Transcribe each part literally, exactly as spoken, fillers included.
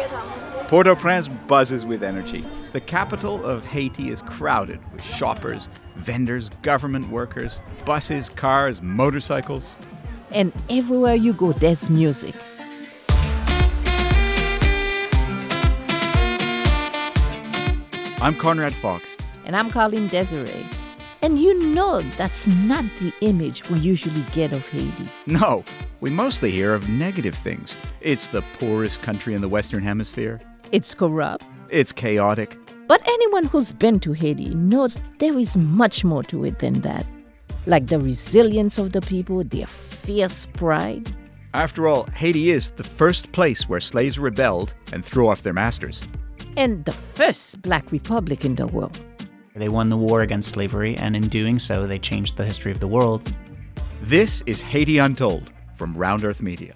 Port-au-Prince buzzes with energy. The capital of Haiti is crowded with shoppers, vendors, government workers, buses, cars, motorcycles. And everywhere you go, there's music. I'm Conrad Fox. And I'm Colleen Desiree. And you know that's not the image we usually get of Haiti. No, we mostly hear of negative things. It's the poorest country in the Western Hemisphere. It's corrupt. It's chaotic. But anyone who's been to Haiti knows there is much more to it than that. Like the resilience of the people, their fierce pride. After all, Haiti is the first place where slaves rebelled and threw off their masters. And the first black republic in the world. They won the war against slavery, and in doing so, they changed the history of the world. This is Haiti Untold from Round Earth Media.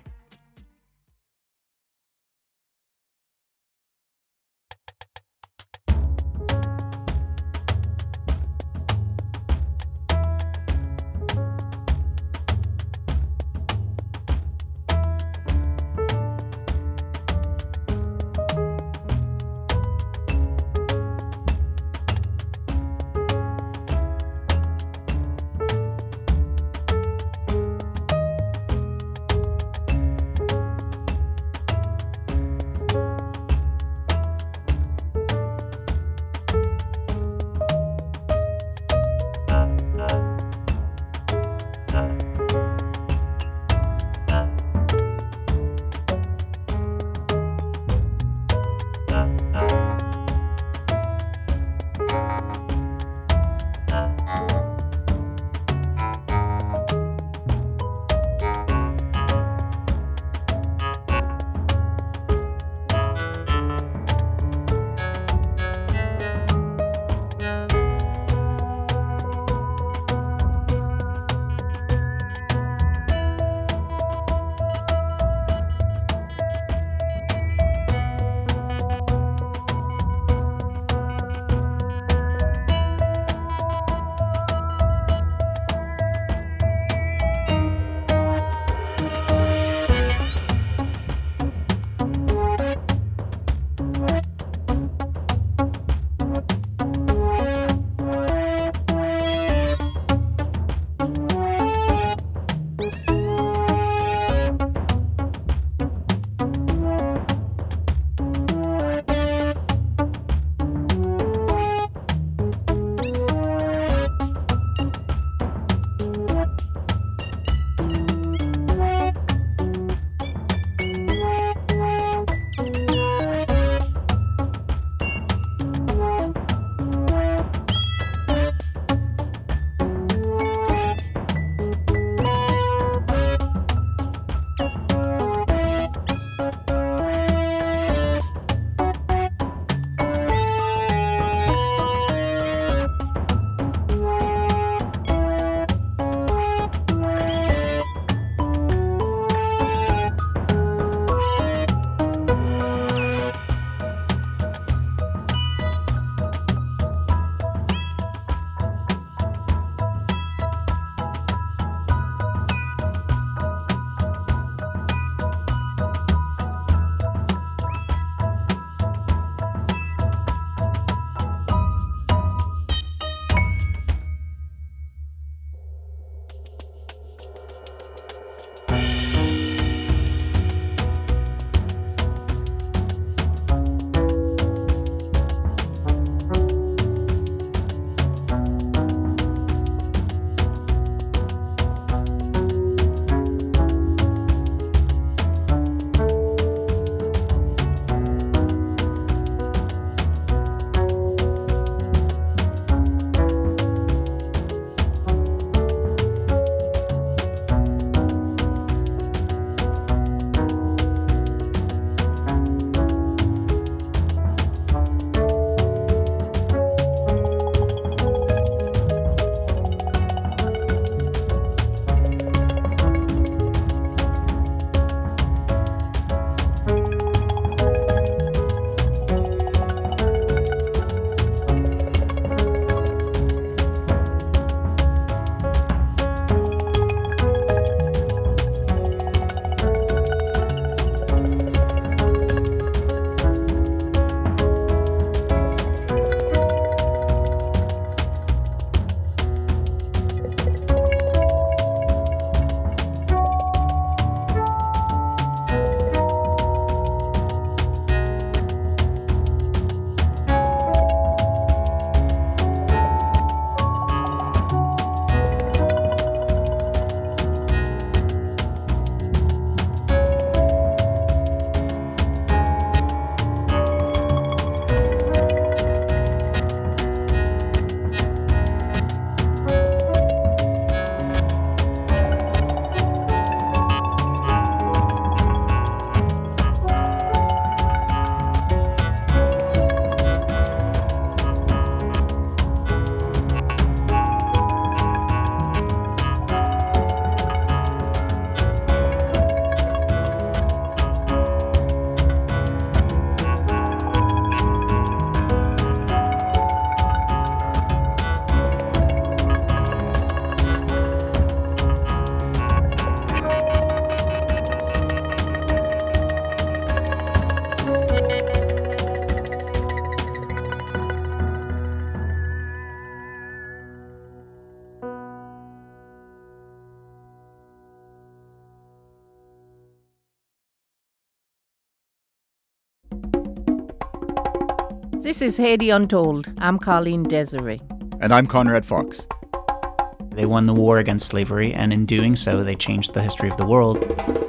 This is Haiti Untold. I'm Colleen Desiree. And I'm Conrad Fox. They won the war against slavery, and in doing so, they changed the history of the world.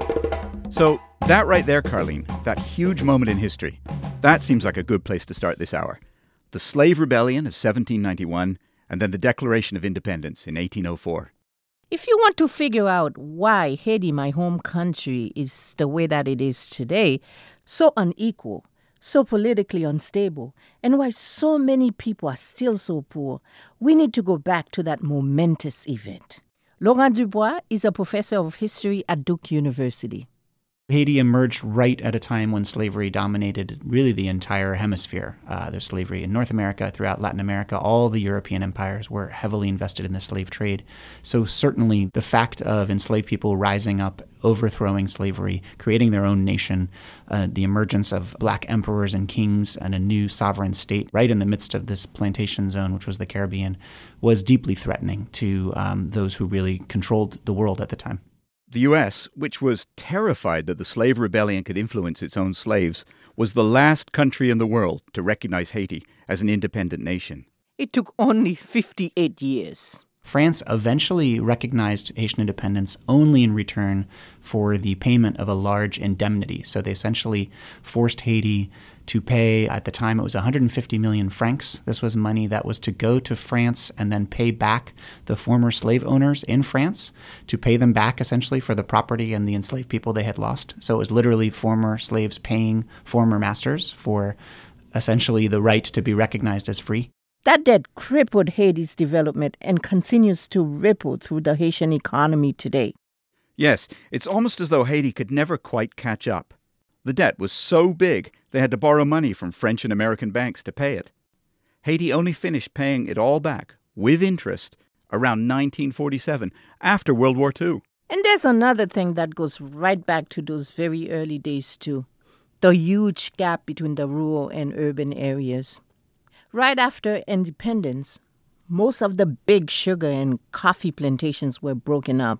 So that right there, Carleen, that huge moment in history, that seems like a good place to start this hour. The Slave Rebellion of seventeen ninety-one, and then the Declaration of Independence in eighteen oh four. If you want to figure out why Haiti, my home country, is the way that it is today, so unequal, so politically unstable, and why so many people are still so poor, we need to go back to that momentous event. Laurent Dubois is a professor of history at Duke University. Haiti emerged right at a time when slavery dominated really the entire hemisphere. Uh, there's slavery in North America, throughout Latin America. All the European empires were heavily invested in the slave trade. So certainly the fact of enslaved people rising up, overthrowing slavery, creating their own nation, uh, the emergence of black emperors and kings and a new sovereign state right in the midst of this plantation zone, which was the Caribbean, was deeply threatening to um, those who really controlled the world at the time. The U S, which was terrified that the slave rebellion could influence its own slaves, was the last country in the world to recognize Haiti as an independent nation. It took only fifty-eight years. France eventually recognized Haitian independence only in return for the payment of a large indemnity. So they essentially forced Haiti to pay, at the time it was one hundred fifty million francs. This was money that was to go to France and then pay back the former slave owners in France, to pay them back essentially for the property and the enslaved people they had lost. So it was literally former slaves paying former masters for essentially the right to be recognized as free. That debt crippled Haiti's development and continues to ripple through the Haitian economy today. Yes, it's almost as though Haiti could never quite catch up. The debt was so big, they had to borrow money from French and American banks to pay it. Haiti only finished paying it all back, with interest, around nineteen forty-seven, after World War Two. And there's another thing that goes right back to those very early days, too. The huge gap between the rural and urban areas. Right after independence, most of the big sugar and coffee plantations were broken up.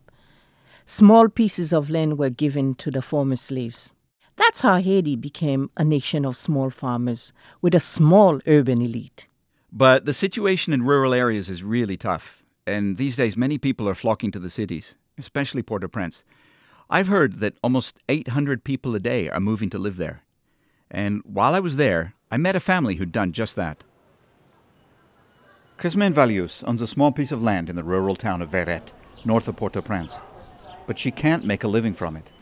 Small pieces of land were given to the former slaves. That's how Haiti became a nation of small farmers with a small urban elite. But the situation in rural areas is really tough, and these days many people are flocking to the cities, especially Port-au-Prince. I've heard that almost eight hundred people a day are moving to live there. And while I was there, I met a family who'd done just that. Chrismène Valius owns a small piece of land in the rural town of Verret, north of Port-au-Prince. But she can't make a living from it.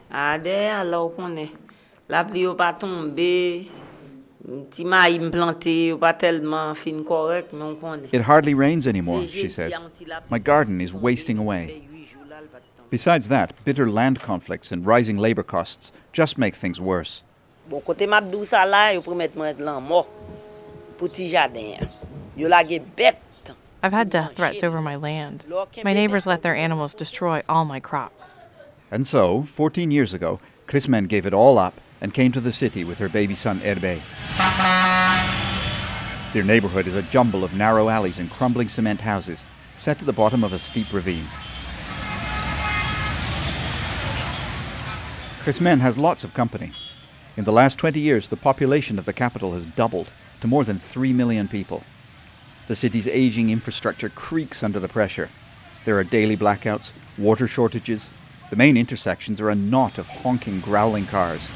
It hardly rains anymore, she says. My garden is wasting away. Besides that, bitter land conflicts and rising labor costs just make things worse. I've had death threats over my land. My neighbors let their animals destroy all my crops. And so, fourteen years ago, Chrismène gave it all up and came to the city with her baby son Hervé. Their neighborhood is a jumble of narrow alleys and crumbling cement houses set at the bottom of a steep ravine. Chrismène has lots of company. In the last twenty years, the population of the capital has doubled to more than three million people. The city's aging infrastructure creaks under the pressure. There are daily blackouts, water shortages. The main intersections are a knot of honking, growling cars.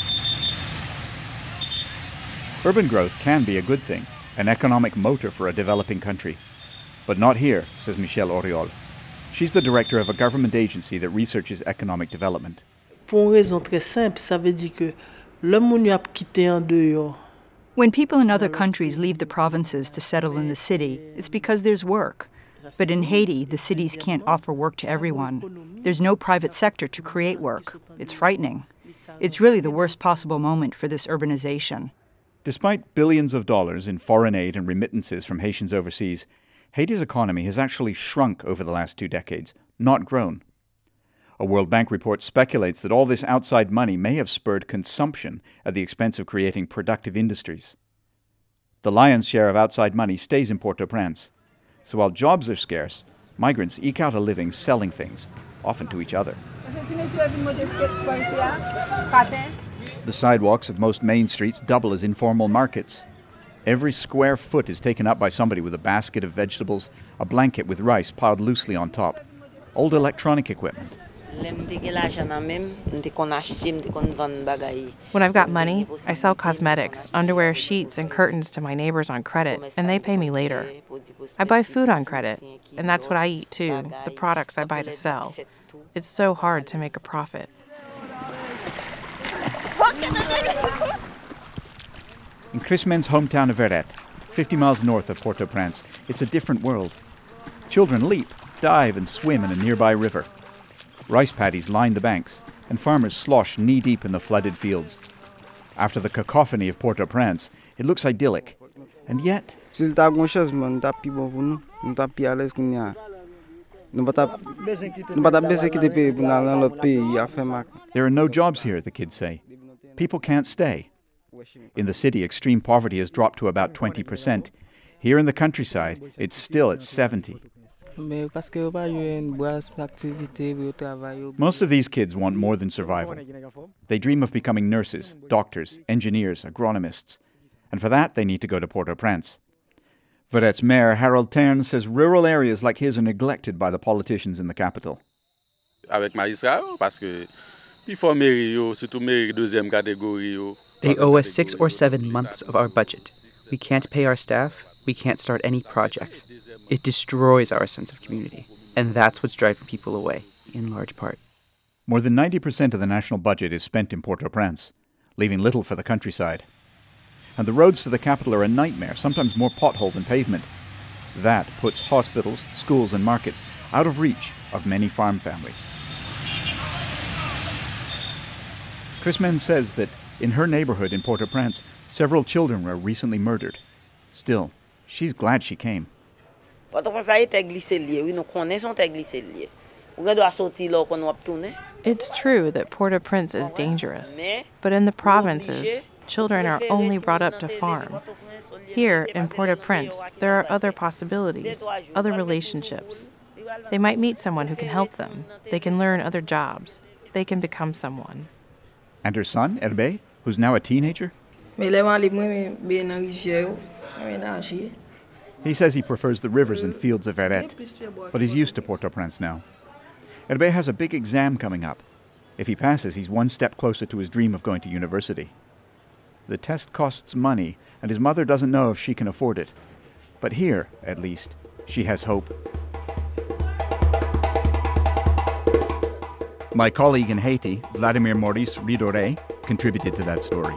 Urban growth can be a good thing, an economic motor for a developing country. But not here, says Michelle Auriol. She's the director of a government agency that researches economic development. Pour une raison très simple, ça veut dire que le monde a quitté en dehors. When people in other countries leave the provinces to settle in the city, it's because there's work. But in Haiti, the cities can't offer work to everyone. There's no private sector to create work. It's frightening. It's really the worst possible moment for this urbanization. Despite billions of dollars in foreign aid and remittances from Haitians overseas, Haiti's economy has actually shrunk over the last two decades, not grown. A World Bank report speculates that all this outside money may have spurred consumption at the expense of creating productive industries. The lion's share of outside money stays in Port-au-Prince. So while jobs are scarce, migrants eke out a living selling things, often to each other. The sidewalks of most main streets double as informal markets. Every square foot is taken up by somebody with a basket of vegetables, a blanket with rice piled loosely on top, old electronic equipment. When I've got money, I sell cosmetics, underwear, sheets, and curtains to my neighbors on credit, and they pay me later. I buy food on credit, and that's what I eat too, the products I buy to sell. It's so hard to make a profit. In Chris Men's hometown of Verret, fifty miles north of Port-au-Prince, it's a different world. Children leap, dive, and swim in a nearby river. Rice paddies line the banks, and farmers slosh knee-deep in the flooded fields. After the cacophony of Port-au-Prince, it looks idyllic. And yet... There are no jobs here, the kids say. People can't stay. In the city, extreme poverty has dropped to about twenty percent. Here in the countryside, it's still at seventy. Most of these kids want more than survival. They dream of becoming nurses, doctors, engineers, agronomists. And for that, they need to go to Port-au-Prince. Verret's mayor, Harold Tern, says rural areas like his are neglected by the politicians in the capital. They owe us six or seven months of our budget. We can't pay our staff. We can't start any projects. It destroys our sense of community. And that's what's driving people away, in large part. More than ninety percent of the national budget is spent in Port-au-Prince, leaving little for the countryside. And the roads to the capital are a nightmare, sometimes more pothole than pavement. That puts hospitals, schools, and markets out of reach of many farm families. Chris Men says that in her neighborhood in Port-au-Prince, several children were recently murdered. Still, she's glad she came. It's true that Port-au-Prince is dangerous, but in the provinces, children are only brought up to farm. Here in Port-au-Prince, there are other possibilities, other relationships. They might meet someone who can help them. They can learn other jobs. They can become someone. And her son, Hervé, who's now a teenager? He says he prefers the rivers and fields of Verret, but he's used to Port-au-Prince now. Hervé has a big exam coming up. If he passes, he's one step closer to his dream of going to university. The test costs money, and his mother doesn't know if she can afford it. But here, at least, she has hope. My colleague in Haiti, Vladimir Maurice Ridoré, contributed to that story.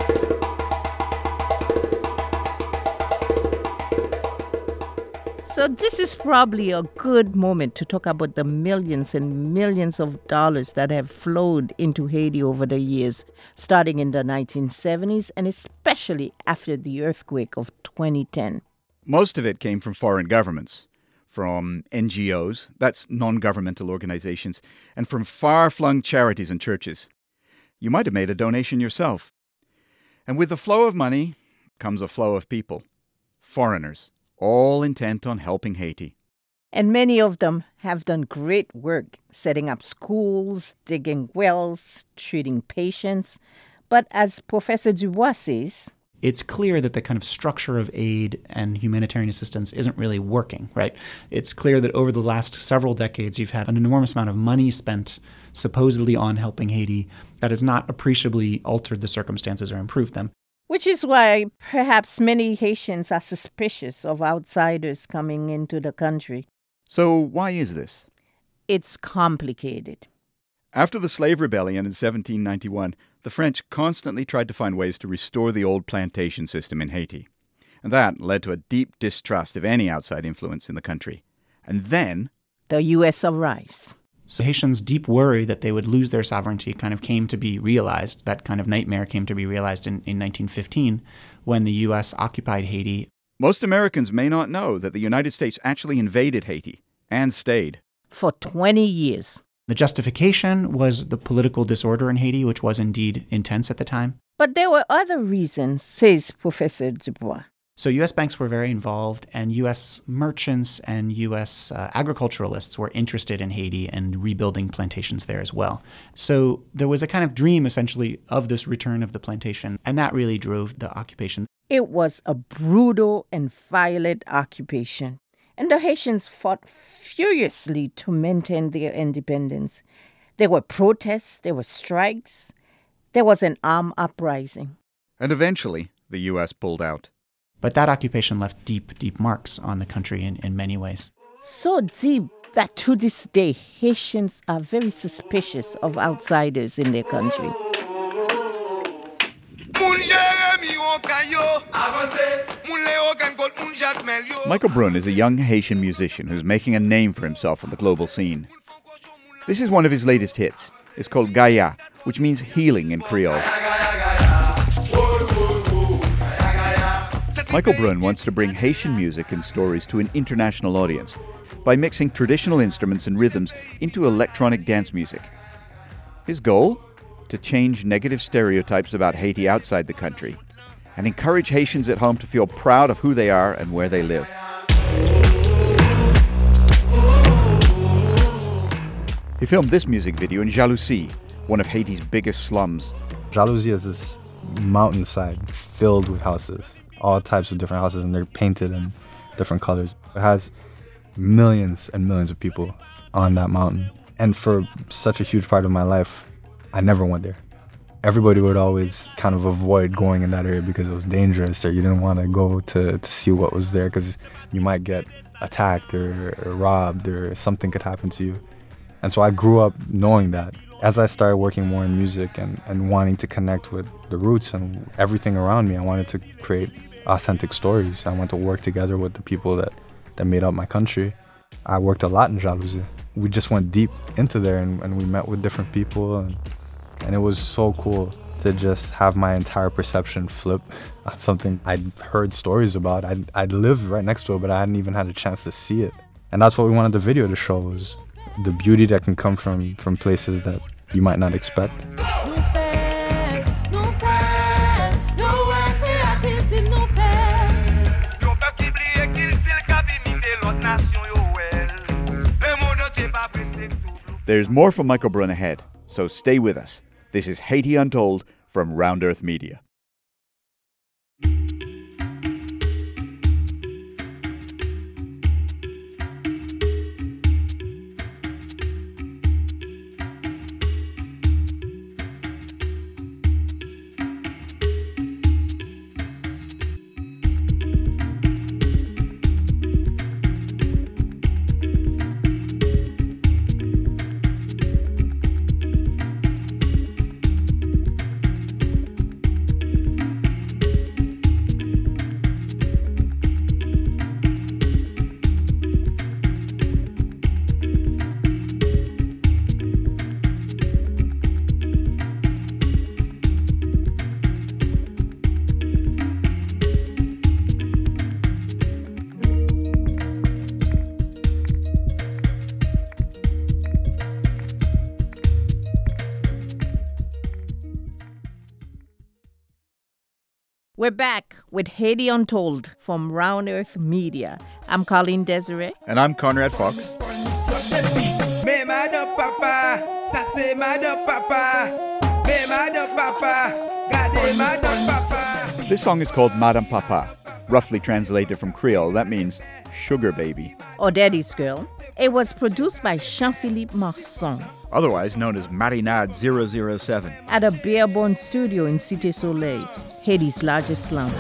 So this is probably a good moment to talk about the millions and millions of dollars that have flowed into Haiti over the years, starting in the nineteen seventies and especially after the earthquake of twenty ten. Most of it came from foreign governments, from N G Os, that's non-governmental organizations, and from far-flung charities and churches. You might have made a donation yourself. And with the flow of money comes a flow of people, foreigners, all intent on helping Haiti. And many of them have done great work, setting up schools, digging wells, treating patients. But as Professor Dubois says, it's clear that the kind of structure of aid and humanitarian assistance isn't really working, right? It's clear that over the last several decades, you've had an enormous amount of money spent supposedly on helping Haiti that has not appreciably altered the circumstances or improved them. Which is why perhaps many Haitians are suspicious of outsiders coming into the country. So why is this? It's complicated. After the slave rebellion in seventeen ninety-one, the French constantly tried to find ways to restore the old plantation system in Haiti. And that led to a deep distrust of any outside influence in the country. And then... the U S arrives. So Haitians' deep worry that they would lose their sovereignty kind of came to be realized. That kind of nightmare came to be realized in, in nineteen fifteen when the U S occupied Haiti. Most Americans may not know that the United States actually invaded Haiti and stayed. For twenty years. The justification was the political disorder in Haiti, which was indeed intense at the time. But there were other reasons, says Professor Dubois. So U S banks were very involved, and U S merchants and U S uh, agriculturalists were interested in Haiti and rebuilding plantations there as well. So there was a kind of dream, essentially, of this return of the plantation, and that really drove the occupation. It was a brutal and violent occupation, and the Haitians fought furiously to maintain their independence. There were protests, there were strikes, there was an armed uprising. And eventually, the U S pulled out. But that occupation left deep, deep marks on the country in, in many ways. So deep that to this day, Haitians are very suspicious of outsiders in their country. Michael Brun is a young Haitian musician who's making a name for himself on the global scene. This is one of his latest hits. It's called Gaia, which means healing in Creole. Michael Brun wants to bring Haitian music and stories to an international audience by mixing traditional instruments and rhythms into electronic dance music. His goal? To change negative stereotypes about Haiti outside the country and encourage Haitians at home to feel proud of who they are and where they live. He filmed this music video in Jalousie, one of Haiti's biggest slums. Jalousie is this mountainside filled with houses, all types of different houses, and they're painted in different colors. It has millions and millions of people on that mountain. And for such a huge part of my life, I never went there. Everybody would always kind of avoid going in that area because it was dangerous, or you didn't want to go to, to see what was there because you might get attacked or, or robbed or something could happen to you. And so I grew up knowing that. As I started working more in music and, and wanting to connect with the roots and everything around me, I wanted to create authentic stories. I wanted to work together with the people that, that made up my country. I worked a lot in Jalousie. We just went deep into there and, and we met with different people. And, and it was so cool to just have my entire perception flip on something I'd heard stories about. I'd, I'd lived right next to it, but I hadn't even had a chance to see it. And that's what we wanted the video to show, was the beauty that can come from, from places that you might not expect. There's more from Michael Brun ahead, so stay with us. This is Haiti Untold from Round Earth Media. We're back with Haiti Untold from Round Earth Media. I'm Colleen Desiree. And I'm Conrad Fox. This song is called Madame Papa, roughly translated from Creole. That means sugar baby. Or daddy's girl. It was produced by Jean-Philippe Marsan, otherwise known as Marinade zero zero seven, at a Barebone studio in Cité Soleil, Haiti's largest slum.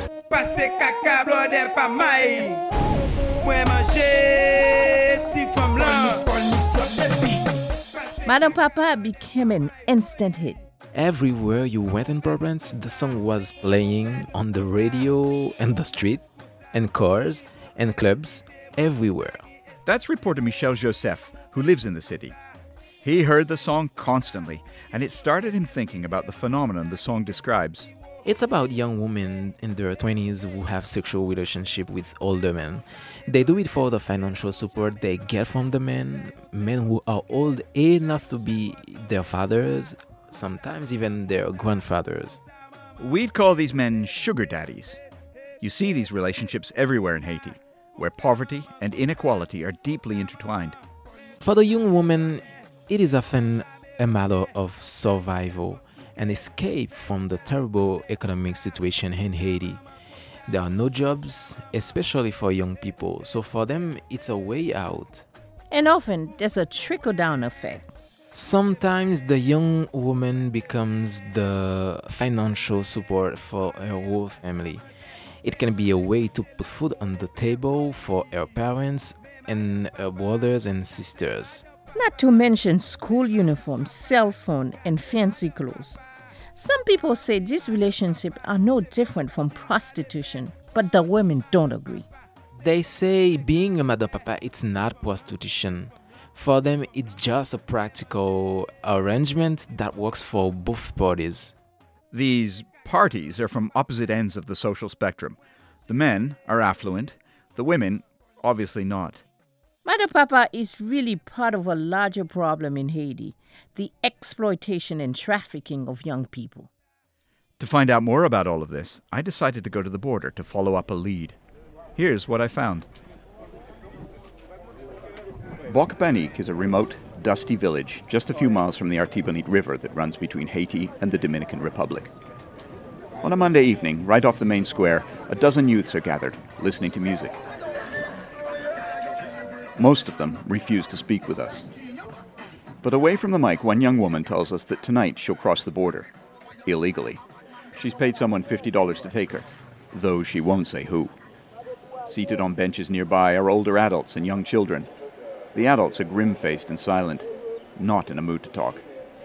Madame Papa became an instant hit. Everywhere you went in Port-au-Prince, the song was playing on the radio and the street, and cars, and clubs, everywhere. That's reporter Michel Joseph, who lives in the city. He heard the song constantly, and it started him thinking about the phenomenon the song describes. It's about young women in their twenties who have sexual relationship with older men. They do it for the financial support they get from the men, men who are old enough to be their fathers, sometimes even their grandfathers. We'd call these men sugar daddies. You see these relationships everywhere in Haiti, where poverty and inequality are deeply intertwined. For the young woman, it is often a matter of survival and escape from the terrible economic situation in Haiti. There are no jobs, especially for young people, so for them it's a way out. And often there's a trickle-down effect. Sometimes the young woman becomes the financial support for her whole family. It can be a way to put food on the table for her parents and her brothers and sisters. Not to mention school uniforms, cell phone, and fancy clothes. Some people say these relationships are no different from prostitution, but the women don't agree. They say being a Madame Papa, it's not prostitution. For them, it's just a practical arrangement that works for both parties. These parties are from opposite ends of the social spectrum. The men are affluent, the women, obviously not. Madame Papa is really part of a larger problem in Haiti, the exploitation and trafficking of young people. To find out more about all of this, I decided to go to the border to follow up a lead. Here's what I found. Bokbanik is a remote, dusty village just a few miles from the Artibonite River that runs between Haiti and the Dominican Republic. On a Monday evening, right off the main square, a dozen youths are gathered, listening to music. Most of them refuse to speak with us. But away from the mic, one young woman tells us that tonight she'll cross the border. Illegally. She's paid someone fifty dollars to take her, though she won't say who. Seated on benches nearby are older adults and young children. The adults are grim-faced and silent, not in a mood to talk.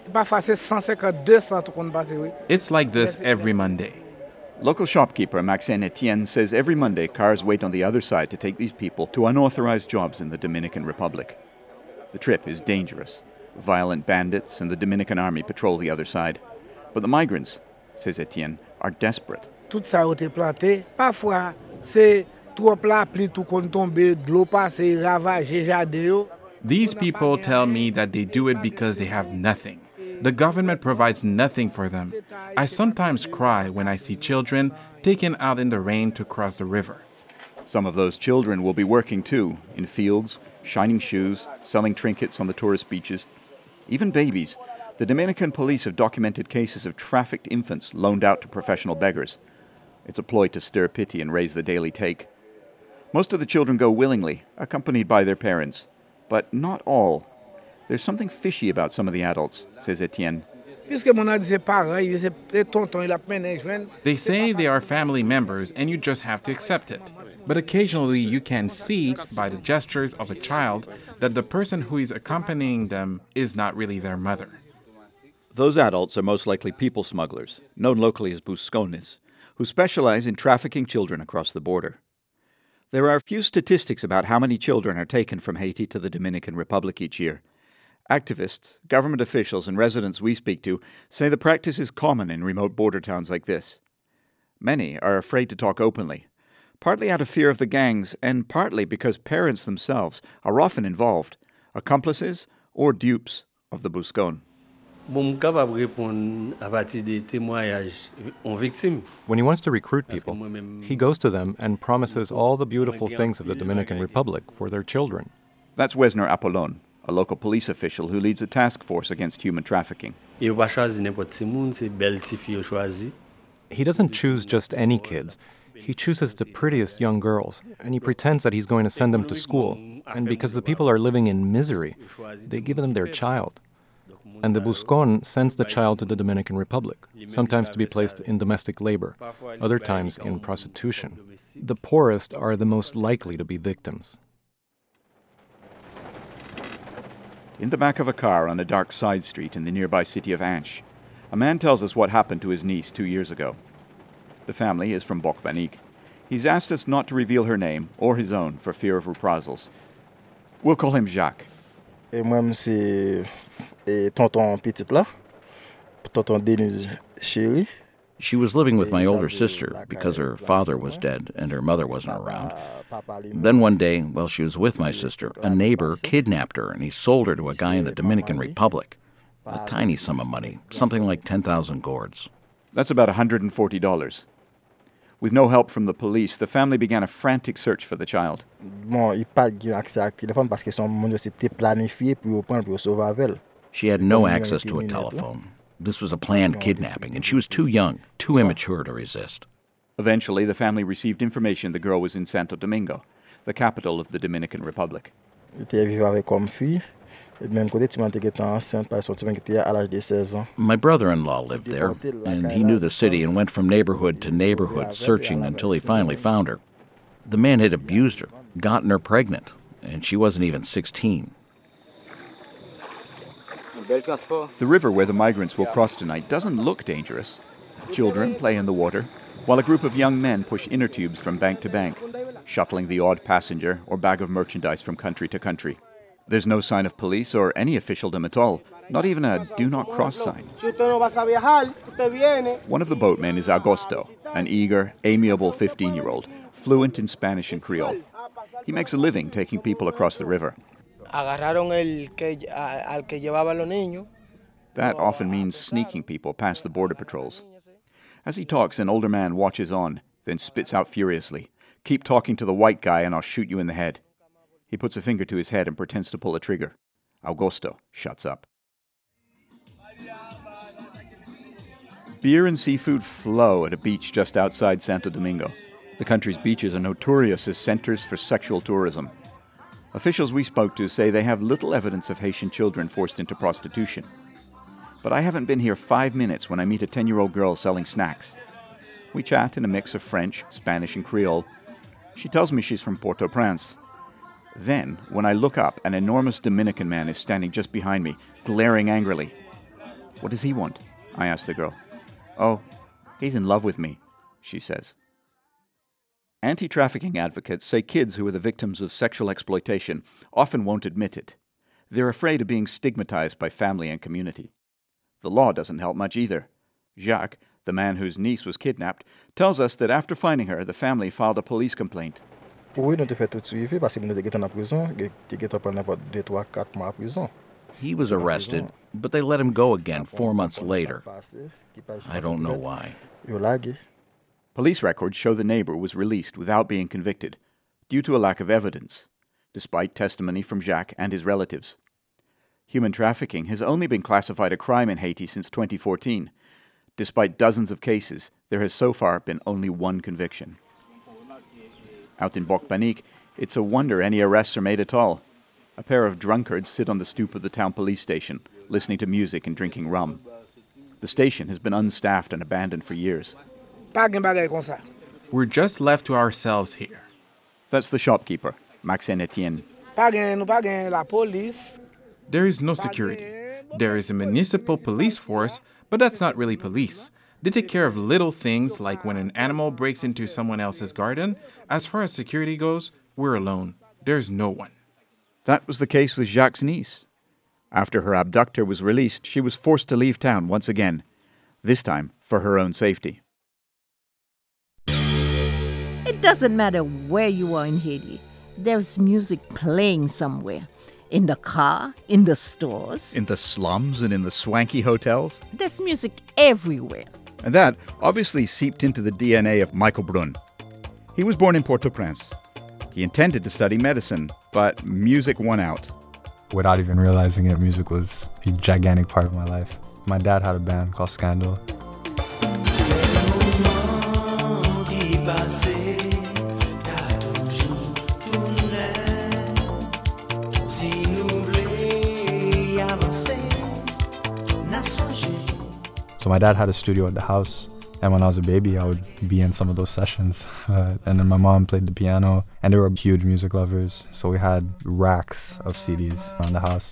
It's like this every Monday. Local shopkeeper Maxime Etienne says every Monday cars wait on the other side to take these people to unauthorized jobs in the Dominican Republic. The trip is dangerous. Violent bandits and the Dominican army patrol the other side. But the migrants, says Etienne, are desperate. Tout ça a été planté. Parfois, c'est These people tell me that they do it because they have nothing. The government provides nothing for them. I sometimes cry when I see children taken out in the rain to cross the river. Some of those children will be working too, in fields, shining shoes, selling trinkets on the tourist beaches. Even babies. The Dominican police have documented cases of trafficked infants loaned out to professional beggars. It's a ploy to stir pity and raise the daily take. Most of the children go willingly, accompanied by their parents. But not all. There's something fishy about some of the adults, says Etienne. They say they are family members and you just have to accept it. But occasionally you can see by the gestures of a child that the person who is accompanying them is not really their mother. Those adults are most likely people smugglers, known locally as buscones, who specialize in trafficking children across the border. There are few statistics about how many children are taken from Haiti to the Dominican Republic each year. Activists, government officials, and residents we speak to say the practice is common in remote border towns like this. Many are afraid to talk openly, partly out of fear of the gangs and partly because parents themselves are often involved, accomplices or dupes of the buscone. When he wants to recruit people, he goes to them and promises all the beautiful things of the Dominican Republic for their children. That's Wesner Apollon, a local police official who leads a task force against human trafficking. He doesn't choose just any kids. He chooses the prettiest young girls, and he pretends that he's going to send them to school. And because the people are living in misery, they give them their child. And the buscón sends the child to the Dominican Republic, sometimes to be placed in domestic labor, other times in prostitution. The poorest are the most likely to be victims. In the back of a car on a dark side street in the nearby city of Anche, a man tells us what happened to his niece two years ago. The family is from Bokbanik. He's asked us not to reveal her name or his own for fear of reprisals. We'll call him Jacques. Et moi, c'est tonton petite là, tonton Denise chérie. She was living with my older sister because her father was dead and her mother wasn't around. Then one day, while she was with my sister, a neighbor kidnapped her and he sold her to a guy in the Dominican Republic. A tiny sum of money, something like ten thousand gourds. That's about one hundred forty dollars. With no help from the police, the family began a frantic search for the child. She had no access to a telephone. This was a planned kidnapping, and she was too young, too immature to resist. Eventually, the family received information the girl was in Santo Domingo, the capital of the Dominican Republic. My brother-in-law lived there, and he knew the city and went from neighborhood to neighborhood searching until he finally found her. The man had abused her, gotten her pregnant, and she wasn't even sixteen. The river where the migrants will cross tonight doesn't look dangerous. Children play in the water, while a group of young men push inner tubes from bank to bank, shuttling the odd passenger or bag of merchandise from country to country. There's no sign of police or any officialdom at all, not even a do not cross sign. One of the boatmen is Augusto, an eager, amiable fifteen-year-old, fluent in Spanish and Creole. He makes a living taking people across the river. That often means sneaking people past the border patrols. As he talks, an older man watches on, then spits out furiously, "Keep talking to the white guy and I'll shoot you in the head." He puts a finger to his head and pretends to pull a trigger. Augusto shuts up. Beer and seafood flow at a beach just outside Santo Domingo. The country's beaches are notorious as centers for sexual tourism. Officials we spoke to say they have little evidence of Haitian children forced into prostitution. But I haven't been here five minutes when I meet a ten-year-old girl selling snacks. We chat in a mix of French, Spanish, and Creole. She tells me she's from Port-au-Prince. Then, when I look up, an enormous Dominican man is standing just behind me, glaring angrily. "What does he want?" I ask the girl. "Oh, he's in love with me," she says. Anti-trafficking advocates say kids who are the victims of sexual exploitation often won't admit it. They're afraid of being stigmatized by family and community. The law doesn't help much either. Jacques, the man whose niece was kidnapped, tells us that after finding her, the family filed a police complaint. He was arrested, but they let him go again four months later. I don't know why. Police records show the neighbor was released without being convicted, due to a lack of evidence, despite testimony from Jacques and his relatives. Human trafficking has only been classified a crime in Haiti since twenty fourteen. Despite dozens of cases, there has so far been only one conviction. Out in Bocbanic, it's a wonder any arrests are made at all. A pair of drunkards sit on the stoop of the town police station, listening to music and drinking rum. The station has been unstaffed and abandoned for years. We're just left to ourselves here. That's the shopkeeper, Maxime Etienne. There is no security. There is a municipal police force, but that's not really police. They take care of little things like when an animal breaks into someone else's garden. As far as security goes, we're alone. There's no one. That was the case with Jacques' niece. After her abductor was released, she was forced to leave town once again, this time for her own safety. It doesn't matter where you are in Haiti. There's music playing somewhere. In the car, in the stores. In the slums and in the swanky hotels. There's music everywhere. And that obviously seeped into the D N A of Michael Brun. He was born in Port-au-Prince. He intended to study medicine, but music won out. Without even realizing it, music was a gigantic part of my life. My dad had a band called Scandal. So my dad had a studio at the house, and when I was a baby, I would be in some of those sessions. Uh, and then my mom played the piano, and they were huge music lovers, so we had racks of C Ds around the house.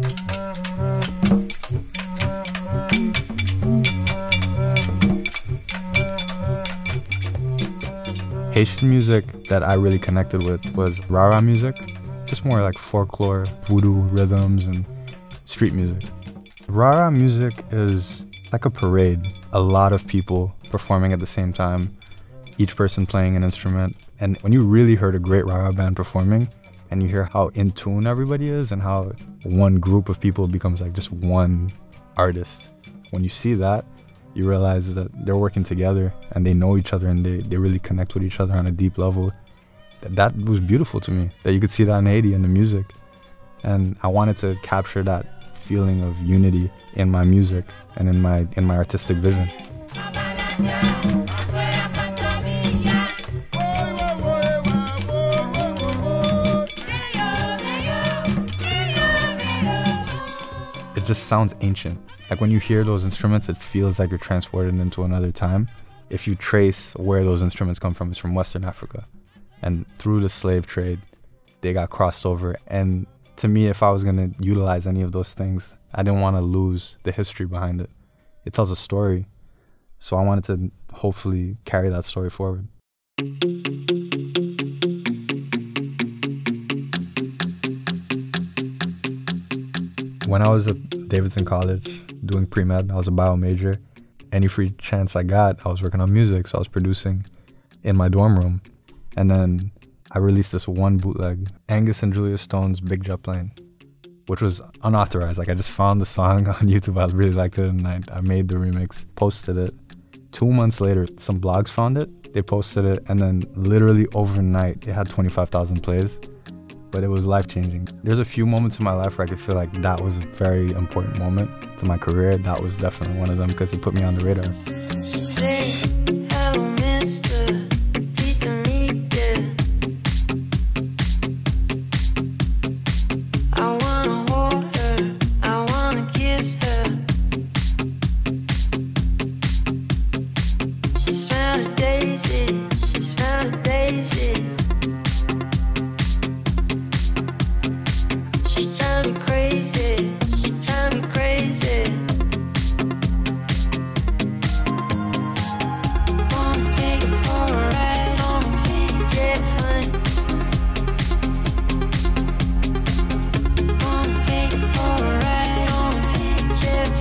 Haitian music that I really connected with was rara music, just more like folklore, voodoo rhythms, and street music. Rara music is like a parade, a lot of people performing at the same time, each person playing an instrument. And when you really heard a great rara band performing, and you hear how in tune everybody is and how one group of people becomes like just one artist, when you see that, you realize that they're working together and they know each other and they, they really connect with each other on a deep level. That was beautiful to me, that you could see that in Haiti in the music. And I wanted to capture that feeling of unity in my music and in my in my artistic vision. it just sounds ancient. Like when you hear those instruments, it feels like you're transported into another time. If you trace where those instruments come from, it's from Western Africa. And through the slave trade, they got crossed over. And to me, if I was going to utilize any of those things, I didn't want to lose the history behind it. It tells a story. So I wanted to hopefully carry that story forward. When I was at Davidson College doing pre-med, I was a bio major. Any free chance I got, I was working on music, so I was producing in my dorm room. And then I released this one bootleg, Angus and Julia Stone's Big Jet Plane, which was unauthorized. Like I just found the song on YouTube, I really liked it, and I, I made the remix, posted it. Two months later, some blogs found it, they posted it, and then literally overnight, it had twenty-five thousand plays. But it was life-changing. There's a few moments in my life where I could feel like that was a very important moment to my career. That was definitely one of them because it put me on the radar. She said, hello, mister, pleased to meet you. I wanna hold her, I wanna kiss her. She smelled a daisy, she smelled a daisy. Crazy, she drive me crazy. Wanna take it for a ride on a big jet plane. Wanna take it for a ride on a big jet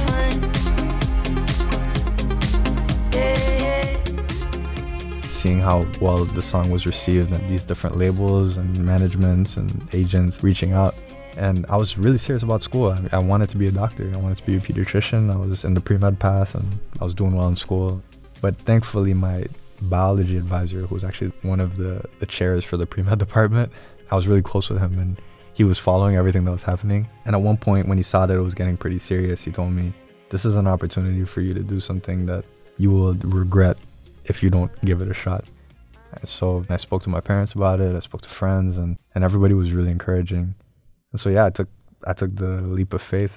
plane. Yeah, yeah. Seeing how well the song was received and these different labels and managements and agents reaching out. And I was really serious about school. I, mean, I wanted to be a doctor. I wanted to be a pediatrician. I was in the pre-med path and I was doing well in school. But thankfully, my biology advisor, who was actually one of the, the chairs for the pre-med department, I was really close with him and he was following everything that was happening. And at one point, when he saw that it was getting pretty serious, he told me, this is an opportunity for you to do something that you will regret if you don't give it a shot. And so I spoke to my parents about it. I spoke to friends and, and everybody was really encouraging. And so yeah, I took I took the leap of faith.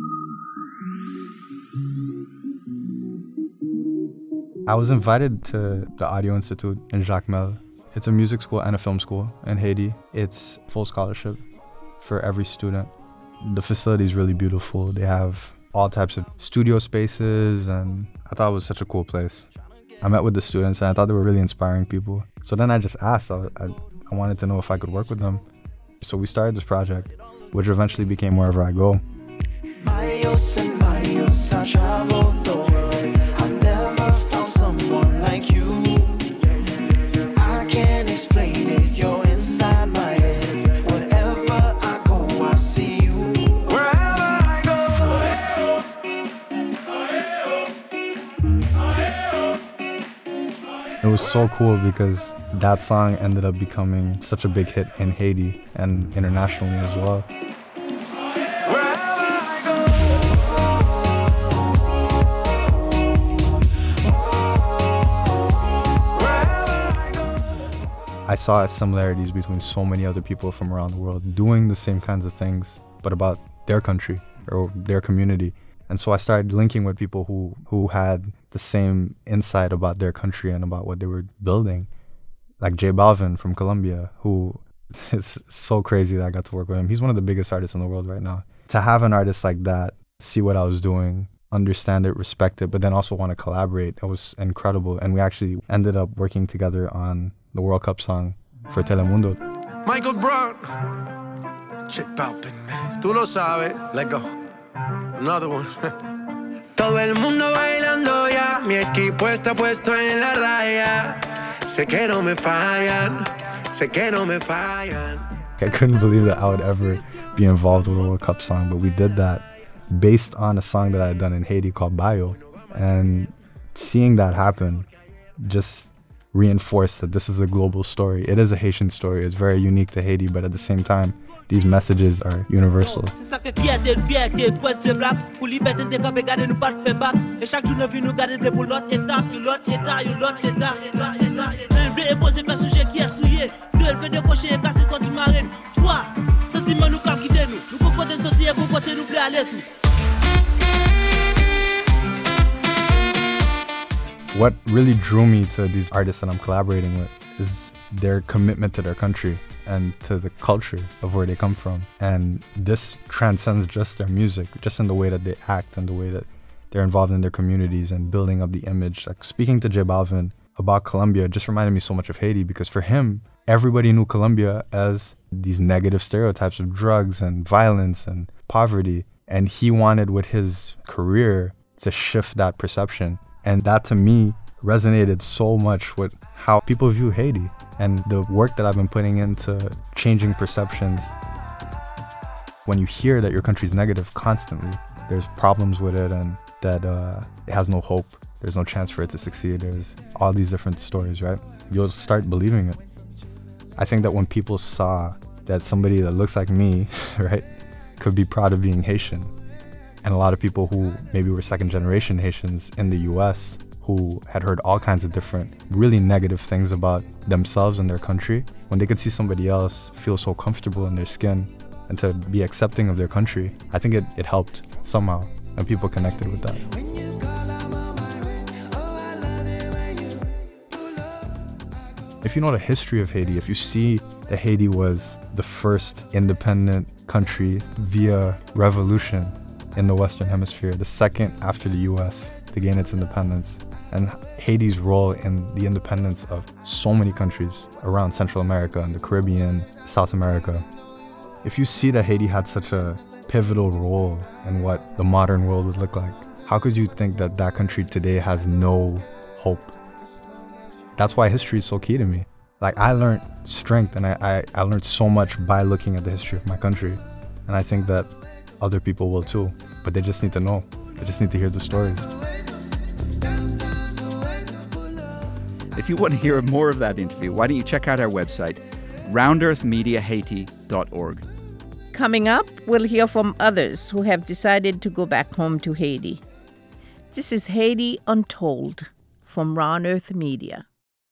I was invited to the Audio Institute in Jacmel. It's a music school and a film school in Haiti. It's full scholarship for every student. The facility is really beautiful. They have all types of studio spaces, and I thought it was such a cool place. I met with the students, and I thought they were really inspiring people. So then I just asked. I, I, I wanted to know if I could work with them. So we started this project, which eventually became Wherever I Go. Miles and miles I traveled the world. I've never found someone like you. I can't explain it, you're inside my head. Wherever I go, I see you. Wherever I go. It was so cool because that song ended up becoming such a big hit in Haiti and internationally as well. I saw similarities between so many other people from around the world doing the same kinds of things, but about their country or their community. And so I started linking with people who, who had the same insight about their country and about what they were building. Like J Balvin from Colombia, who is so crazy that I got to work with him. He's one of the biggest artists in the world right now. To have an artist like that see what I was doing, understand it, respect it, but then also want to collaborate, it was incredible. And we actually ended up working together on the World Cup song for Telemundo. Michael Brown, J Balvin, tú lo sabes, let go. Another one. Todo el mundo bailando ya, mi equipo está puesto en la raya. Sé que no me fallan, sé que no me fallan. I couldn't believe that I would ever be involved with a World Cup song, but we did that based on a song that I had done in Haiti called Bayo. And seeing that happen just reinforced that this is a global story. It is a Haitian story. It's very unique to Haiti, but at the same time, these messages are universel. what really drew me to these artists that I'm collaborating with is their commitment to their country and to the culture of where they come from. And this transcends just their music, just in the way that they act and the way that they're involved in their communities and building up the image. Like speaking to J Balvin about Colombia just reminded me so much of Haiti, because for him, everybody knew Colombia as these negative stereotypes of drugs and violence and poverty. And he wanted with his career to shift that perception. And that to me resonated so much with how people view Haiti and the work that I've been putting into changing perceptions. When you hear that your country's negative constantly, there's problems with it and that uh, it has no hope, there's no chance for it to succeed, there's all these different stories, right? You'll start believing it. I think that when people saw that somebody that looks like me, right, could be proud of being Haitian, and a lot of people who maybe were second generation Haitians in the U S who had heard all kinds of different really negative things about themselves and their country, when they could see somebody else feel so comfortable in their skin and to be accepting of their country, I think it, it helped somehow, and people connected with that. If you know the history of Haiti, if you see that Haiti was the first independent country via revolution in the Western Hemisphere, the second after the U S to gain its independence, and Haiti's role in the independence of so many countries around Central America and the Caribbean, South America. If you see that Haiti had such a pivotal role in what the modern world would look like, how could you think that that country today has no hope? That's why history is so key to me. Like, I learned strength and I, I, I learned so much by looking at the history of my country. And I think that other people will too, but they just need to know. They just need to hear the stories. If you want to hear more of that interview, why don't you check out our website, round earth media haiti dot org. Coming up, we'll hear from others who have decided to go back home to Haiti. This is Haiti Untold from Round Earth Media.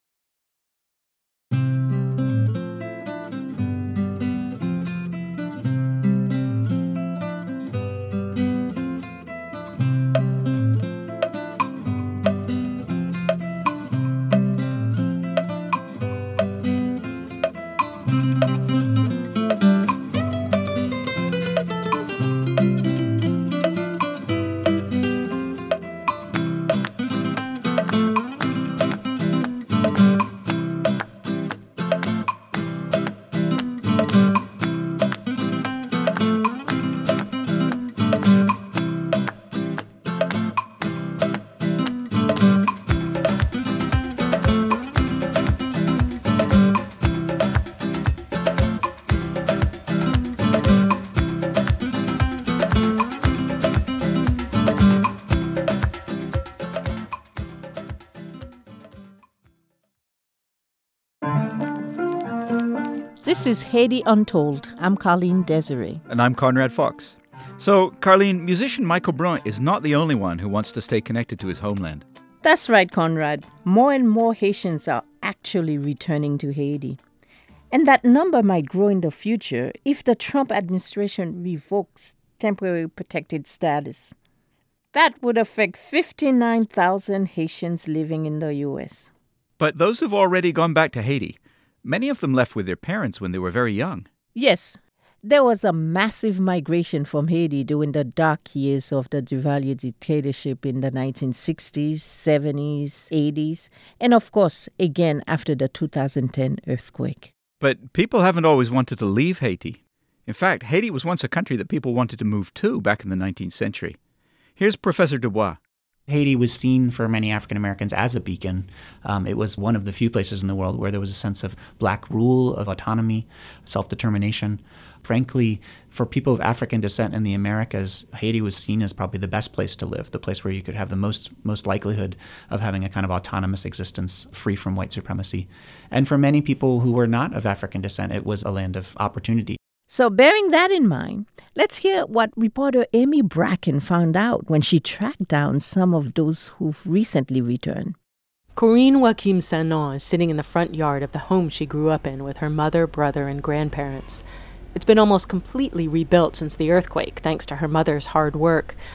This is Haiti Untold. I'm Carleen Desiree. And I'm Conrad Fox. So, Carleen, musician Michael Brun is not the only one who wants to stay connected to his homeland. That's right, Conrad. More and more Haitians are actually returning to Haiti. And that number might grow in the future if the Trump administration revokes temporary protected status. That would affect fifty-nine thousand Haitians living in the U S. But those who've already gone back to Haiti, many of them left with their parents when they were very young. Yes, there was a massive migration from Haiti during the dark years of the Duvalier dictatorship in the nineteen sixties, seventies, eighties, and of course, again after the two thousand ten earthquake. But people haven't always wanted to leave Haiti. In fact, Haiti was once a country that people wanted to move to back in the nineteenth century. Here's Professor Dubois. Haiti was seen for many African Americans as a beacon. Um, it was one of the few places in the world where there was a sense of black rule, of autonomy, self-determination. Frankly, for people of African descent in the Americas, Haiti was seen as probably the best place to live, the place where you could have the most most likelihood of having a kind of autonomous existence free from white supremacy. And for many people who were not of African descent, it was a land of opportunity. So bearing that in mind, let's hear what reporter Amy Bracken found out when she tracked down some of those who've recently returned. Corinne Joachim Sanon is sitting in the front yard of the home she grew up in with her mother, brother, and grandparents. It's been almost completely rebuilt since the earthquake, thanks to her mother's hard work.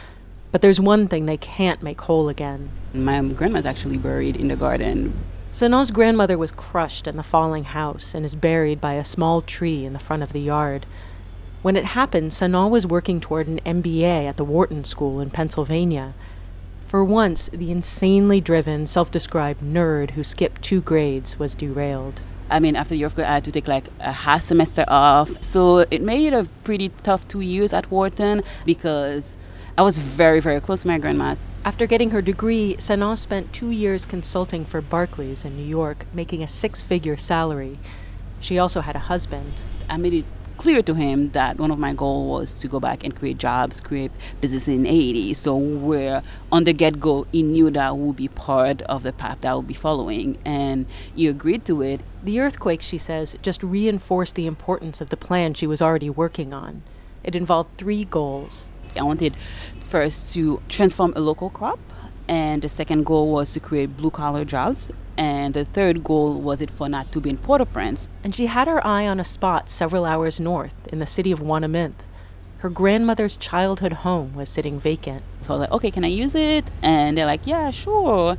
But there's one thing they can't make whole again. My grandma's actually buried in the garden. Sanon's grandmother was crushed in the falling house and is buried by a small tree in the front of the yard. When it happened, Sanon was working toward an M B A at the Wharton School in Pennsylvania. For once, the insanely driven, self-described nerd who skipped two grades was derailed. I mean, after the year of grade, I had to take like a half semester off. So it made it a pretty tough two years at Wharton because I was very, very close to my grandma. After getting her degree, Sanon spent two years consulting for Barclays in New York, making a six-figure salary. She also had a husband. I made it clear to him that one of my goals was to go back and create jobs, create business in Haiti. So where on the get-go, he knew that would be part of the path that I would be following, and he agreed to it. The earthquake, she says, just reinforced the importance of the plan she was already working on. It involved three goals. I wanted first to transform a local crop, and the second goal was to create blue-collar jobs, and the third goal was it for not to be in Port-au-Prince. And she had her eye on a spot several hours north in the city of Ouanaminthe. Her grandmother's childhood home was sitting vacant. So I was like, okay, can I use it? And they're like, yeah, sure.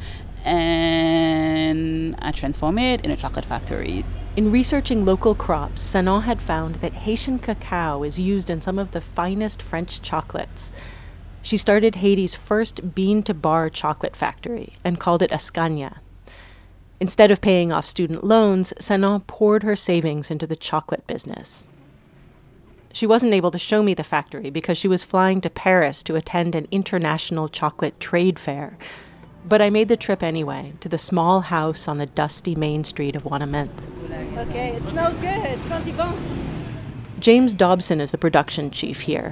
And I transform it in a chocolate factory. In researching local crops, Sanon had found that Haitian cacao is used in some of the finest French chocolates. She started Haiti's first bean-to-bar chocolate factory and called it Ascania. Instead of paying off student loans, Sanon poured her savings into the chocolate business. She wasn't able to show me the factory because she was flying to Paris to attend an international chocolate trade fair. But I made the trip anyway, to the small house on the dusty main street of Ouanaminthe. Okay, it smells good. Senti bon. James Dobson is the production chief here.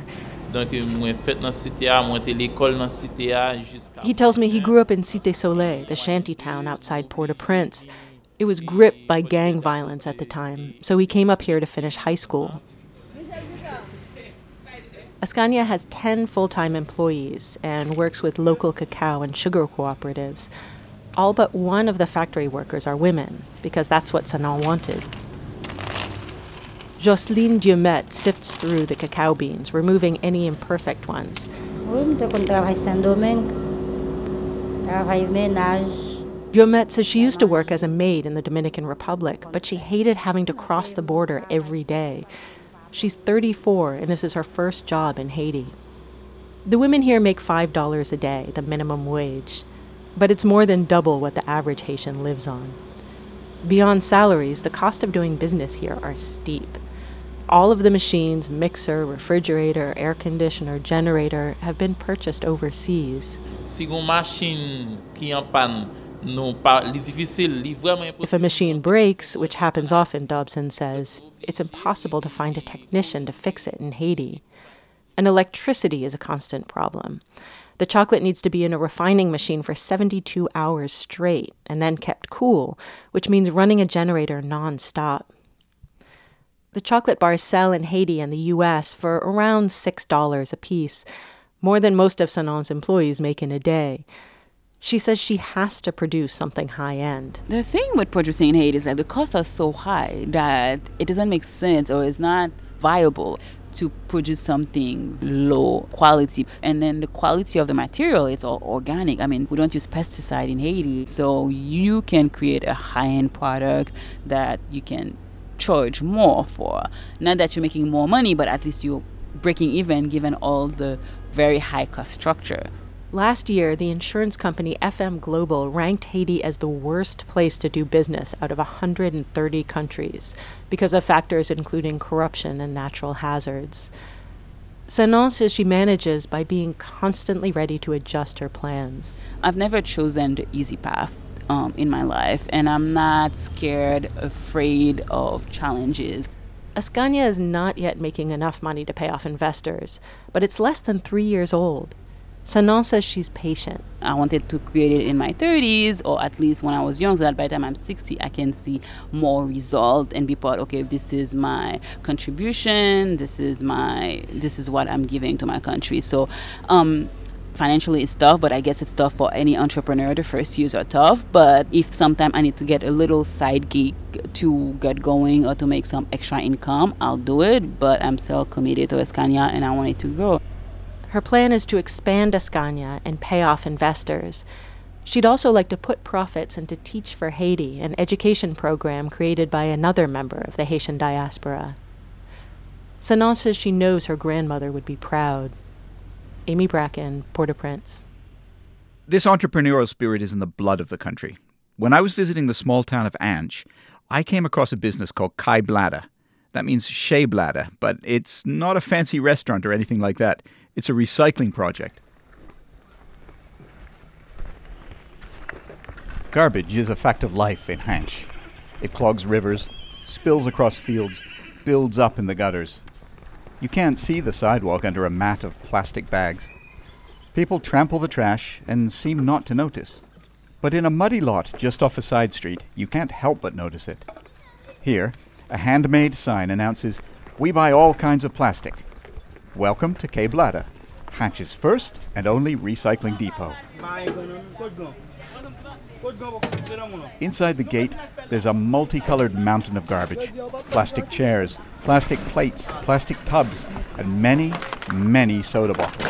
He tells me he grew up in Cité Soleil, the shanty town outside Port-au-Prince. It was gripped by gang violence at the time, so he came up here to finish high school. Ascania has ten full-time employees and works with local cacao and sugar cooperatives. All but one of the factory workers are women, because that's what Sanon wanted. Jocelyne Dieumet sifts through the cacao beans, removing any imperfect ones. Dieumet says she used to work as a maid in the Dominican Republic, but she hated having to cross the border every day. She's thirty-four, and this is her first job in Haiti. The women here make five dollars a day, the minimum wage. But it's more than double what the average Haitian lives on. Beyond salaries, the cost of doing business here are steep. All of the machines, mixer, refrigerator, air conditioner, generator, have been purchased overseas. If a machine breaks, which happens often, Dobson says, it's impossible to find a technician to fix it in Haiti. And electricity is a constant problem. The chocolate needs to be in a refining machine for seventy-two hours straight and then kept cool, which means running a generator nonstop. The chocolate bars sell in Haiti and the U S for around six dollars a piece, more than most of Sanon's employees make in a day. She says she has to produce something high-end. The thing with producing in Haiti is that the costs are so high that it doesn't make sense or it's not viable to produce something low quality. And then the quality of the material is all organic. I mean, we don't use pesticide in Haiti, so you can create a high-end product that you can charge more for. Not that you're making more money, but at least you're breaking even given all the very high cost structure. Last year, the insurance company F M Global ranked Haiti as the worst place to do business out of one hundred thirty countries because of factors including corruption and natural hazards. Sanon says she manages by being constantly ready to adjust her plans. I've never chosen the easy path um, in my life, and I'm not scared, afraid of challenges. Ascania is not yet making enough money to pay off investors, but it's less than three years old. Sanon says she's patient. I wanted to create it in my thirties, or at least when I was young, so that by the time I'm sixty, I can see more result and be part, okay, if this is my contribution, this is my, this is what I'm giving to my country. So um, financially it's tough, but I guess it's tough for any entrepreneur. The first years are tough, but if sometime I need to get a little side gig to get going or to make some extra income, I'll do it, but I'm still committed to Ascania and I want it to grow. Her plan is to expand Escania and pay off investors. She'd also like to put profits into Teach for Haiti, an education program created by another member of the Haitian diaspora. Sanon says she knows her grandmother would be proud. Amy Bracken, Port-au-Prince. This entrepreneurial spirit is in the blood of the country. When I was visiting the small town of Anche, I came across a business called Kai Blada. That means Shea Blada, but it's not a fancy restaurant or anything like that. It's a recycling project. Garbage is a fact of life in Anche. It clogs rivers, spills across fields, builds up in the gutters. You can't see the sidewalk under a mat of plastic bags. People trample the trash and seem not to notice. But in a muddy lot just off a side street, you can't help but notice it. Here, a handmade sign announces, "We buy all kinds of plastic. Welcome to Kai Blada, Anche's first and only recycling depot." Inside the gate, there's a multicolored mountain of garbage. Plastic chairs, plastic plates, plastic tubs, and many, many soda bottles.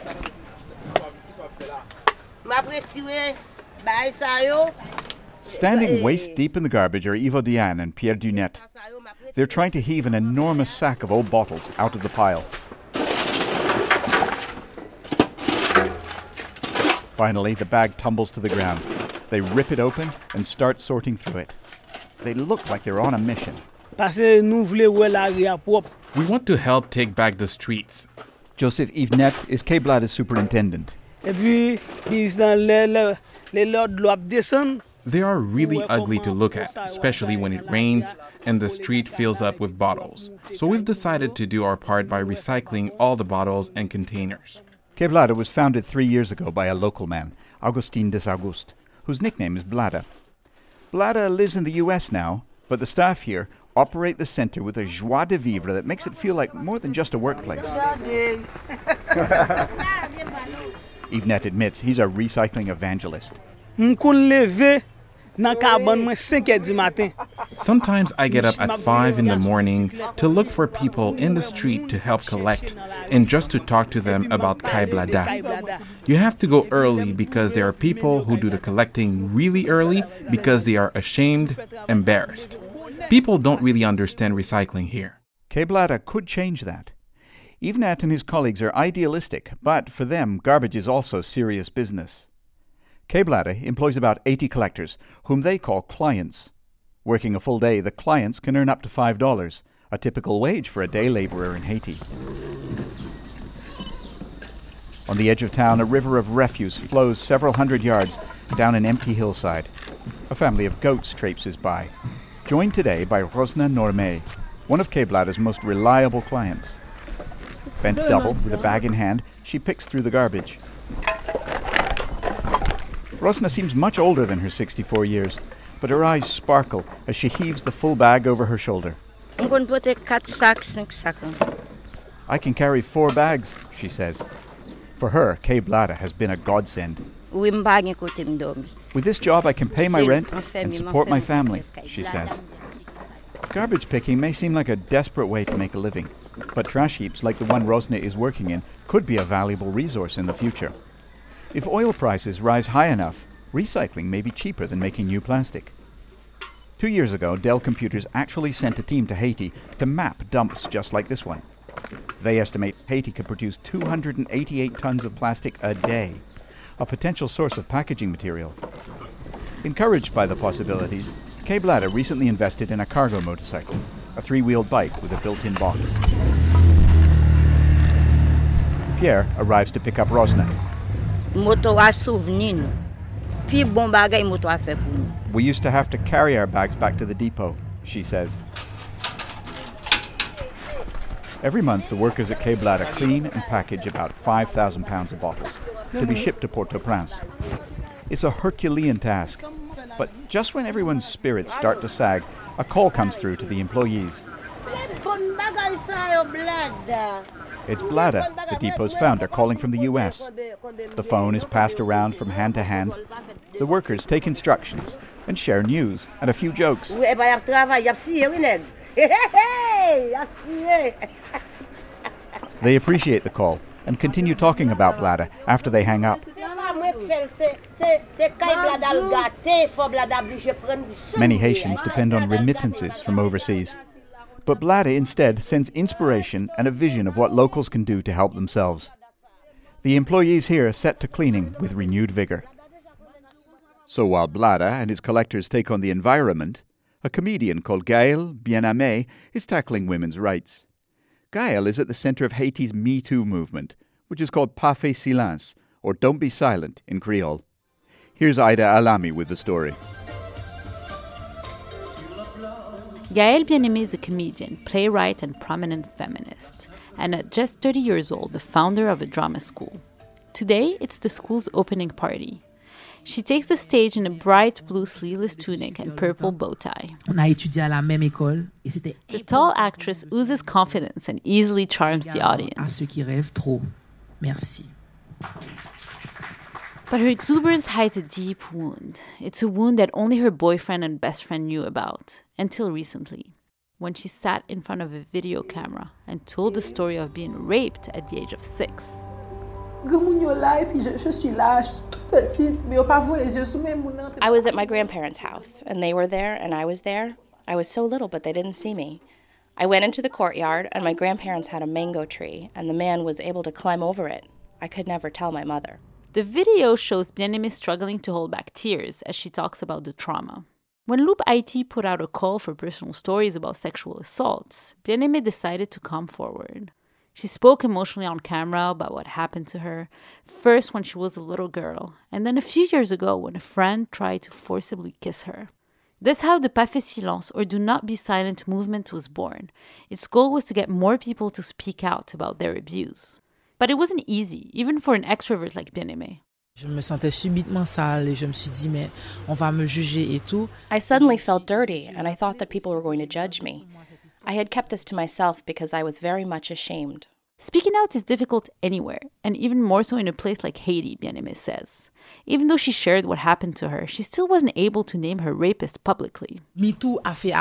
Standing waist deep in the garbage are Ivo Diane and Pierre Dunette. They're trying to heave an enormous sack of old bottles out of the pile. Finally, the bag tumbles to the ground. They rip it open and start sorting through it. They look like they're on a mission. We want to help take back the streets. Joseph Yvenet is Kai Blada's superintendent. They are really ugly to look at, especially when it rains and the street fills up with bottles. So we've decided to do our part by recycling all the bottles and containers. Kai Blada was founded three years ago by a local man, Augustin Desauguste, whose nickname is Blada. Blada lives in the U S now, but the staff here operate the center with a joie de vivre that makes it feel like more than just a workplace. Yvenet admits he's a recycling evangelist. Sometimes I get up at five in the morning to look for people in the street to help collect and just to talk to them about Kai Blada. You have to go early because there are people who do the collecting really early because they are ashamed, embarrassed. People don't really understand recycling here. Kai Blada could change that. Yvenet and his colleagues are idealistic, but for them, garbage is also serious business. Kai Blada employs about eighty collectors, whom they call clients. Working a full day, the clients can earn up to five dollars, a typical wage for a day laborer in Haiti. On the edge of town, a river of refuse flows several hundred yards down an empty hillside. A family of goats traipses by, joined today by Rosna Normé, one of Kai Blada's most reliable clients. Bent double, with a bag in hand, she picks through the garbage. Rosna seems much older than her sixty-four years, but her eyes sparkle as she heaves the full bag over her shoulder. I can carry four bags, she says. For her, Kai Blada has been a godsend. With this job, I can pay my rent and support my family, she says. Garbage picking may seem like a desperate way to make a living, but trash heaps like the one Rosna is working in could be a valuable resource in the future. If oil prices rise high enough, recycling may be cheaper than making new plastic. Two years ago, Dell Computers actually sent a team to Haiti to map dumps just like this one. They estimate Haiti could produce two hundred eighty-eight tons of plastic a day, a potential source of packaging material. Encouraged by the possibilities, Kai Blada recently invested in a cargo motorcycle, a three-wheeled bike with a built-in box. Pierre arrives to pick up Rosna. We used to have to carry our bags back to the depot, she says. Every month, the workers at Kai Blada clean and package about five thousand pounds of bottles to be shipped to Port-au-Prince. It's a Herculean task, but just when everyone's spirits start to sag, a call comes through to the employees. It's Blada, the depot's founder, calling from the U S. The phone is passed around from hand to hand. The workers take instructions and share news and a few jokes. They appreciate the call and continue talking about Blada after they hang up. Many Haitians depend on remittances from overseas. But Blada instead sends inspiration and a vision of what locals can do to help themselves. The employees here are set to cleaning with renewed vigor. So while Blada and his collectors take on the environment, a comedian called Gaël Bien-Aimé is tackling women's rights. Gaël is at the center of Haiti's Me Too movement, which is called Pas fait silence, or Don't Be Silent in Creole. Here's Aida Alami with the story. Gaël Bien-Aimé is a comedian, playwright, and prominent feminist, and at just thirty years old, the founder of a drama school. Today, it's the school's opening party. She takes the stage in a bright blue sleeveless tunic and purple bow tie. The tall actress oozes confidence and easily charms the audience. But her exuberance hides a deep wound. It's a wound that only her boyfriend and best friend knew about, until recently, when she sat in front of a video camera and told the story of being raped at the age of six. I was at my grandparents' house, and they were there, and I was there. I was so little, but they didn't see me. I went into the courtyard, and my grandparents had a mango tree, and the man was able to climb over it. I could never tell my mother. The video shows Bien-Aimé struggling to hold back tears as she talks about the trauma. When Loop I T put out a call for personal stories about sexual assaults, Bien-Aimé decided to come forward. She spoke emotionally on camera about what happened to her, first when she was a little girl, and then a few years ago when a friend tried to forcibly kiss her. That's how the Pas fait silence, or Do Not Be Silent movement was born. Its goal was to get more people to speak out about their abuse. But it wasn't easy, even for an extrovert like Bien-Aimé. I suddenly felt dirty, and I thought that people were going to judge me. I had kept this to myself because I was very much ashamed. Speaking out is difficult anywhere, and even more so in a place like Haiti, Bien-Aimé says. Even though she shared what happened to her, she still wasn't able to name her rapist publicly. Me Too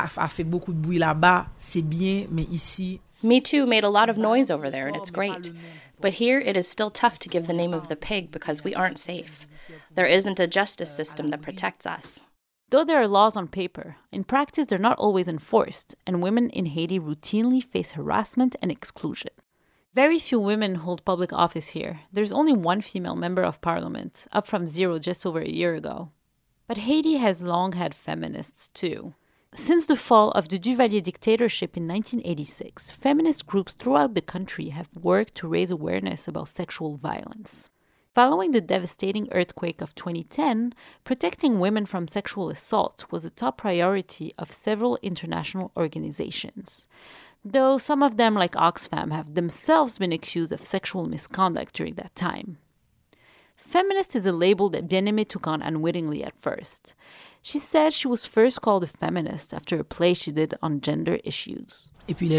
made a lot of noise over there, and it's great. But here it is still tough to give the name of the pig because we aren't safe. There isn't a justice system that protects us. Though there are laws on paper, in practice they're not always enforced, and women in Haiti routinely face harassment and exclusion. Very few women hold public office here. There's only one female member of parliament, up from zero just over a year ago. But Haiti has long had feminists too. Since the fall of the Duvalier dictatorship in nineteen eighty-six, feminist groups throughout the country have worked to raise awareness about sexual violence. Following the devastating earthquake of twenty ten, protecting women from sexual assault was a top priority of several international organizations, though some of them, like Oxfam, have themselves been accused of sexual misconduct during that time. Feminist is a label that Bien-Aimé took on unwittingly at first. She said she was first called a feminist after a play she did on gender issues. People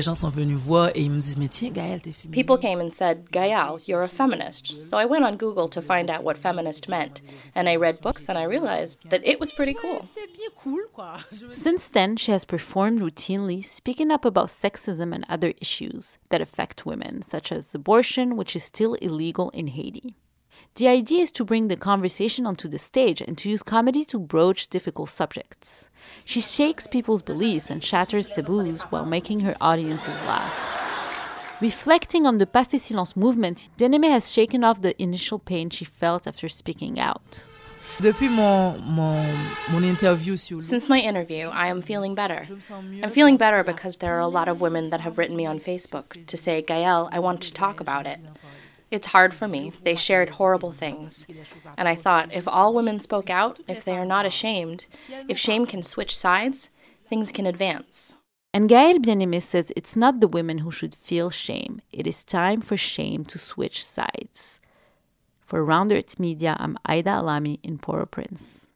came and said, Gaël, you're a feminist. So I went on Google to find out what feminist meant. And I read books and I realized that it was pretty cool. Since then, she has performed routinely, speaking up about sexism and other issues that affect women, such as abortion, which is still illegal in Haiti. The idea is to bring the conversation onto the stage and to use comedy to broach difficult subjects. She shakes people's beliefs and shatters taboos while making her audiences laugh. Reflecting on the Pas fait silence movement, Bien-Aimé has shaken off the initial pain she felt after speaking out. Since my interview, I am feeling better. I'm feeling better because there are a lot of women that have written me on Facebook to say, Gaël, I want to talk about it. It's hard for me. They shared horrible things. And I thought, if all women spoke out, if they are not ashamed, if shame can switch sides, things can advance. And Gaël Bien-Aimé says it's not the women who should feel shame. It is time for shame to switch sides. For Round Earth Media, I'm Aida Alami in Port-au-Prince.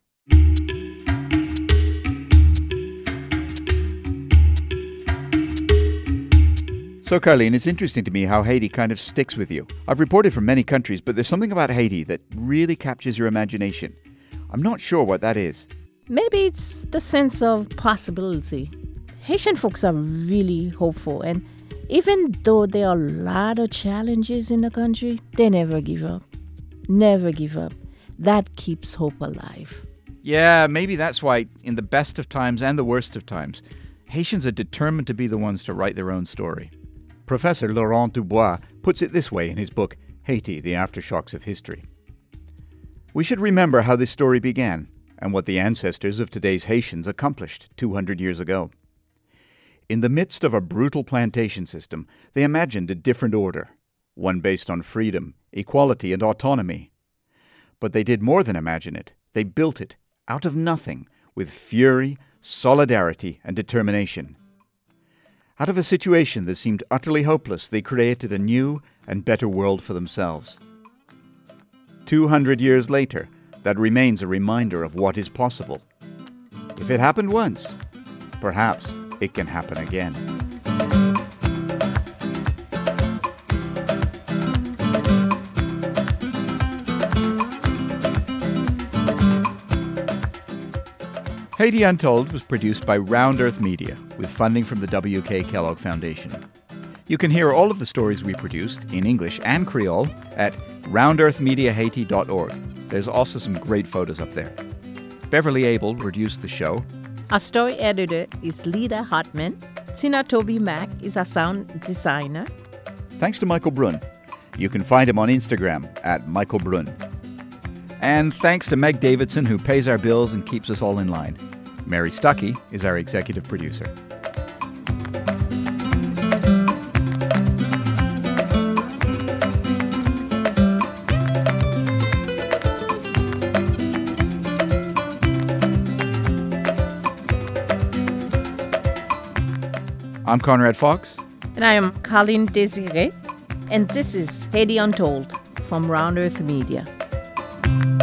So, Carleen, it's interesting to me how Haiti kind of sticks with you. I've reported from many countries, but there's something about Haiti that really captures your imagination. I'm not sure what that is. Maybe it's the sense of possibility. Haitian folks are really hopeful, and Even though there are a lot of challenges in the country, they never give up. Never give up. That keeps hope alive. Yeah, maybe that's why, in the best of times and the worst of times, Haitians are determined to be the ones to write their own story. Professor Laurent Dubois puts it this way in his book, Haiti, The Aftershocks of History. We should remember how this story began and what the ancestors of today's Haitians accomplished two hundred years ago. In the midst of a brutal plantation system, they imagined a different order, one based on freedom, equality, and autonomy. But they did more than imagine it. They built it out of nothing with fury, solidarity, and determination. Out of a situation that seemed utterly hopeless, they created a new and better world for themselves. Two hundred years later, that remains a reminder of what is possible. If it happened once, perhaps it can happen again. Haiti Untold was produced by Round Earth Media with funding from the W K Kellogg Foundation. You can hear all of the stories we produced in English and Creole at round earth media haiti dot org. There's also some great photos up there. Beverly Abel produced the show. Our story editor is Lida Hartman. Tina Toby Mack is our sound designer. Thanks to Michael Brun. You can find him on Instagram at Michael Brun. And thanks to Meg Davidson, who pays our bills and keeps us all in line. Mary Stuckey is our executive producer. I'm Conrad Fox. And I am Colleen Desiree. And this is Haiti Untold from Round Earth Media.